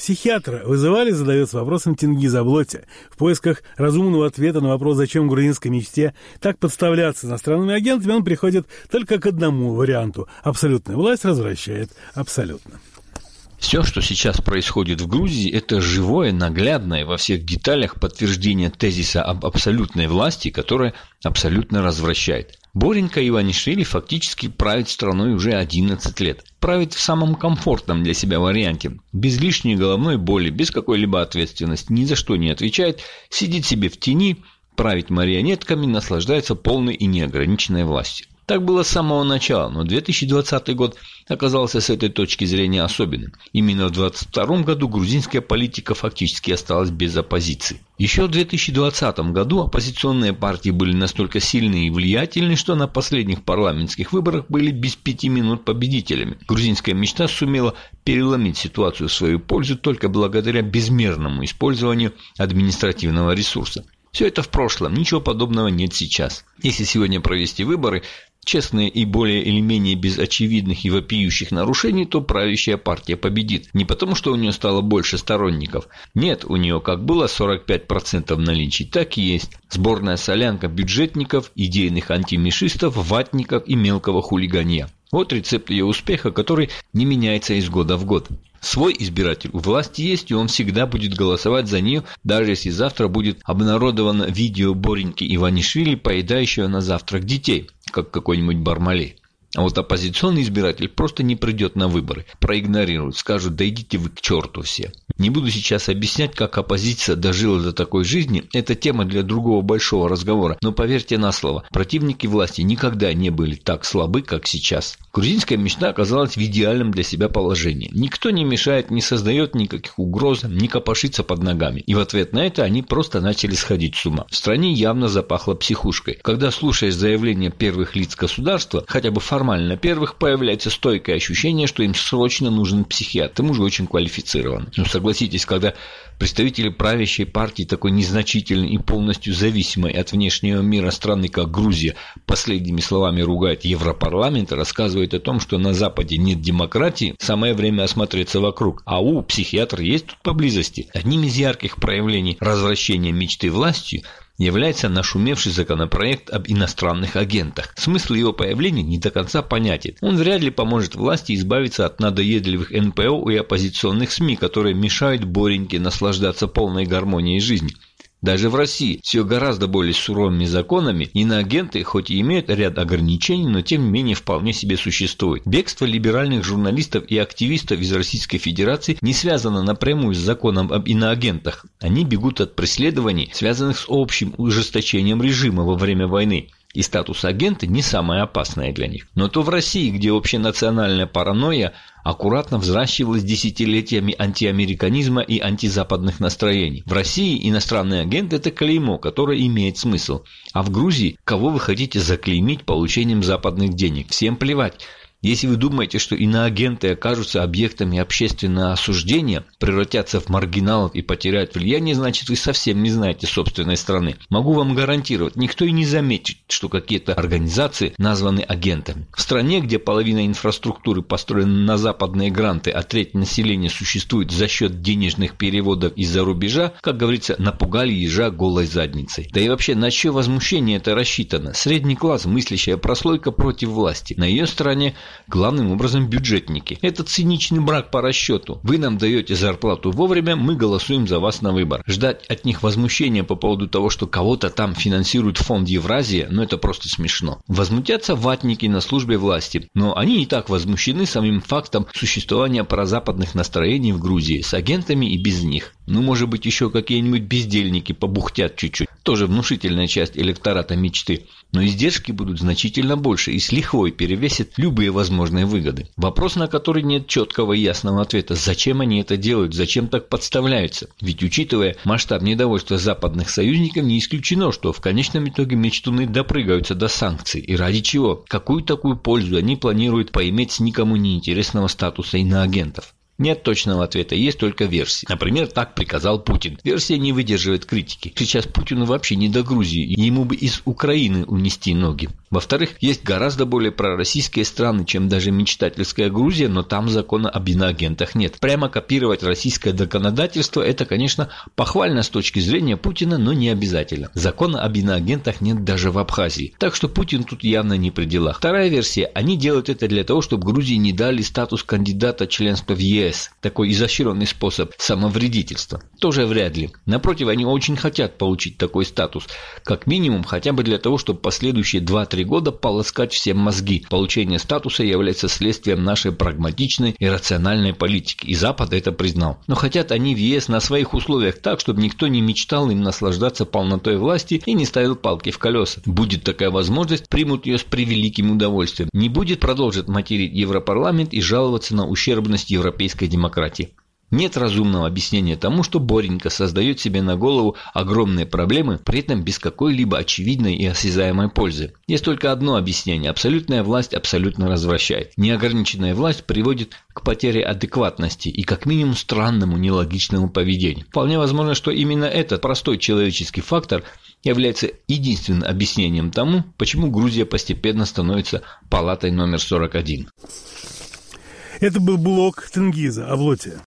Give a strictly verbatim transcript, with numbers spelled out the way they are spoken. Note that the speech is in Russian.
Психиатра вызывали, задается вопросом Тенгиз Аблоти. В поисках разумного ответа на вопрос, зачем грузинской мечте так подставляться иностранными агентами, он приходит только к одному варианту. Абсолютная власть развращает абсолютно. Все, что сейчас происходит в Грузии, это живое, наглядное во всех деталях подтверждение тезиса об абсолютной власти, которая абсолютно развращает. Боренька Иванишвили фактически правит страной уже одиннадцать лет. Правит в самом комфортном для себя варианте. Без лишней головной боли, без какой-либо ответственности, ни за что не отвечает, сидит себе в тени, правит марионетками, наслаждается полной и неограниченной властью. Так было с самого начала, но две тысячи двадцатый год оказался с этой точки зрения особенным. Именно в две тысячи двадцать втором году грузинская политика фактически осталась без оппозиции. Еще в две тысячи двадцатом году оппозиционные партии были настолько сильны и влиятельны, что на последних парламентских выборах были без пяти минут победителями. Грузинская мечта сумела переломить ситуацию в свою пользу только благодаря безмерному использованию административного ресурса. Все это в прошлом, ничего подобного нет сейчас. Если сегодня провести выборы, честные и более или менее без очевидных и вопиющих нарушений, то правящая партия победит. Не потому, что у нее стало больше сторонников. Нет, у нее как было сорок пять процентов наличий, так и есть. Сборная солянка бюджетников, идейных антимишистов, ватников и мелкого хулиганья. Вот рецепт ее успеха, который не меняется из года в год. Свой избиратель у власти есть, и он всегда будет голосовать за нее, даже если завтра будет обнародовано видео Бореньки Иванишвили, поедающего на завтрак детей, как какой-нибудь Бармалей. А вот оппозиционный избиратель просто не придет на выборы, проигнорирует, скажут: да идите вы к черту все. Не буду сейчас объяснять, как оппозиция дожила до такой жизни, это тема для другого большого разговора, но поверьте на слово, противники власти никогда не были так слабы, как сейчас. Грузинская мечта оказалась в идеальном для себя положении. Никто не мешает, не создает никаких угроз, не копошится под ногами. И в ответ на это они просто начали сходить с ума. В стране явно запахло психушкой. Когда слушаешь заявления первых лиц государства, хотя бы формально первых, появляется стойкое ощущение, что им срочно нужен психиатр, к тому же очень квалифицированный. Ну, согласитесь, когда представители правящей партии, такой незначительной и полностью зависимой от внешнего мира страны, как Грузия, последними словами ругает Европарламент, рассказывает о том, что на Западе нет демократии, самое время осмотреться вокруг. Ау, психиатр есть тут поблизости. Одним из ярких проявлений развращения мечты властью является нашумевший законопроект об иностранных агентах. Смысл его появления не до конца понятен. Он вряд ли поможет власти избавиться от надоедливых эн пэ о и оппозиционных СМИ, которые мешают Бореньке наслаждаться полной гармонией жизни. Даже в России все гораздо более суровыми законами, иноагенты хоть и имеют ряд ограничений, но тем не менее вполне себе существуют. Бегство либеральных журналистов и активистов из Российской Федерации не связано напрямую с законом об иноагентах. Они бегут от преследований, связанных с общим ужесточением режима во время войны. И статус агента не самое опасное для них. Но то в России, где общенациональная паранойя аккуратно взращивалась десятилетиями антиамериканизма и антизападных настроений. В России иностранный агент – это клеймо, которое имеет смысл. А в Грузии кого вы хотите заклеймить получением западных денег? Всем плевать. Если вы думаете, что иноагенты окажутся объектами общественного осуждения, превратятся в маргиналов и потеряют влияние, значит, вы совсем не знаете собственной страны. Могу вам гарантировать, никто и не заметит, что какие-то организации названы агентами. В стране, где половина инфраструктуры построена на западные гранты, а треть населения существует за счет денежных переводов из-за рубежа, как говорится, напугали ежа голой задницей. Да и вообще, на чье возмущение это рассчитано? Средний класс, мыслящая прослойка против власти. На ее стороне главным образом бюджетники. Это циничный брак по расчету. Вы нам даете зарплату вовремя, мы голосуем за вас на выбор. Ждать от них возмущения по поводу того, что кого-то там финансирует фонд Евразия, ну это просто смешно. Возмутятся ватники на службе власти, но они и так возмущены самим фактом существования прозападных настроений в Грузии с агентами и без них. Ну, может быть, еще какие-нибудь бездельники побухтят чуть-чуть. Тоже внушительная часть электората мечты. Но издержки будут значительно больше и с лихвой перевесят любые возможные выгоды. Вопрос, на который нет четкого и ясного ответа: зачем они это делают, зачем так подставляются? Ведь, учитывая масштаб недовольства западных союзников, не исключено, что в конечном итоге мечтуны допрыгаются до санкций. И ради чего? Какую такую пользу они планируют поиметь с никому неинтересного статуса иноагентов? Нет точного ответа, есть только версии. Например, так приказал Путин. Версия не выдерживает критики. Сейчас Путину вообще не до Грузии, ему бы из Украины унести ноги. Во-вторых, есть гораздо более пророссийские страны, чем даже мечтательская Грузия, но там закона об иноагентах нет. Прямо копировать российское законодательство – это, конечно, похвально с точки зрения Путина, но не обязательно. Закона об иноагентах нет даже в Абхазии. Так что Путин тут явно не при делах. Вторая версия – они делают это для того, чтобы Грузии не дали статус кандидата членства в ЕС. Такой изощренный способ самовредительства. Тоже вряд ли. Напротив, они очень хотят получить такой статус. Как минимум, хотя бы для того, чтобы последующие два-три года полоскать всем мозги. Получение статуса является следствием нашей прагматичной и рациональной политики. И Запад это признал. Но хотят они в ЕС на своих условиях так, чтобы никто не мечтал им наслаждаться полнотой власти и не ставил палки в колеса. Будет такая возможность, примут ее с превеликим удовольствием. Не будет, продолжит материть Европарламент и жаловаться на ущербность европейской демократии. Нет разумного объяснения тому, что Боренька создает себе на голову огромные проблемы, при этом без какой-либо очевидной и осязаемой пользы. Есть только одно объяснение – абсолютная власть абсолютно развращает. Неограниченная власть приводит к потере адекватности и как минимум странному нелогичному поведению. Вполне возможно, что именно этот простой человеческий фактор является единственным объяснением тому, почему Грузия постепенно становится палатой номер сорок один. Это был блог Тенгиза Аблотия.